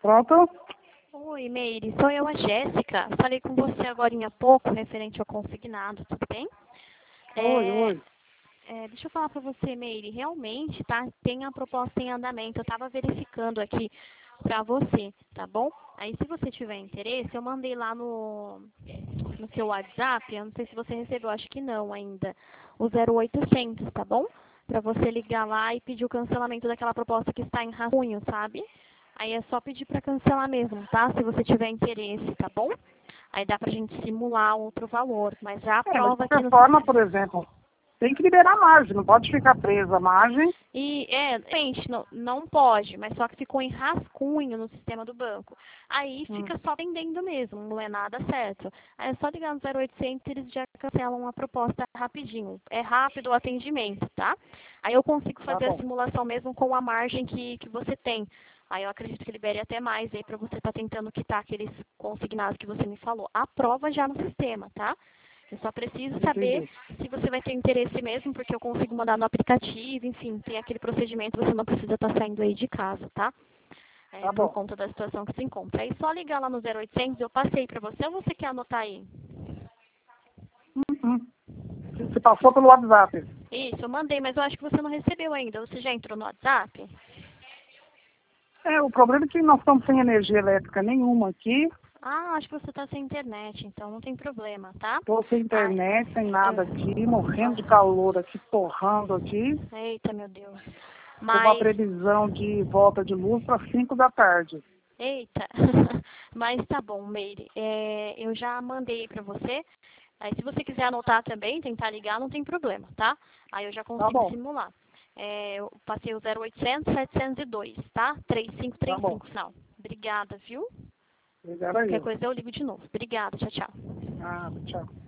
Pronto? Oi, Meire, sou eu, a Jéssica. Falei com você agora há pouco, referente ao consignado, tudo bem? Oi. Deixa eu falar para você, Meire, realmente, tá, tem a proposta em andamento. Eu estava verificando aqui para você, tá bom? Aí, se você tiver interesse, eu mandei lá no seu WhatsApp, eu não sei se você recebeu, acho que não ainda, o 0800, tá bom? Para você ligar lá e pedir o cancelamento daquela proposta que está em rascunho, sabe? Aí é só pedir para cancelar mesmo, tá? Se você tiver interesse, tá bom? Aí dá pra gente simular outro valor, mas já a Mas de prova aqui qualquer no forma, sistema. por exemplo, tem que liberar a margem, não pode ficar presa a margem. E, gente, não pode, mas só que ficou em rascunho no sistema do banco. Aí fica só vendendo mesmo, não é nada certo. Aí é só ligar no 0800 e eles já cancelam a proposta rapidinho. É rápido o atendimento, tá? Aí eu consigo Tá fazer a bom. simulação mesmo com a margem que você tem. Aí eu acredito que libere até mais aí para você estar tentando quitar aqueles consignados que você me falou. A prova já no sistema, tá? Eu só preciso saber Entendi. se você vai ter interesse mesmo, porque eu consigo mandar no aplicativo, enfim, tem aquele procedimento, você não precisa estar saindo aí de casa, tá? Tá Por bom. conta da situação que se encontra. Aí só ligar lá no 0800, eu passei para você, ou você quer anotar aí? Você passou pelo WhatsApp. Isso, eu mandei, mas eu acho que você não recebeu ainda. Você já entrou no WhatsApp? O problema é que nós estamos sem energia elétrica nenhuma aqui. Ah, acho que você está sem internet, então não tem problema, tá? Estou sem Ai, internet, sem nada aqui, morrendo de nossa, calor aqui, torrando aqui. eita, meu Deus. Com uma Mas, previsão de volta de luz para 5 da tarde. eita, mas tá bom, Meire. Eu já mandei para você. Aí, se você quiser anotar também, tentar ligar, não tem problema, tá? Aí eu já Tá consigo bom, simular. Eu passei o 0800 702, tá? tá bom. 3535, final. Obrigada, viu? Obrigado Qualquer aí. coisa eu ligo de novo. Obrigada, tchau, tchau. Ah, tchau.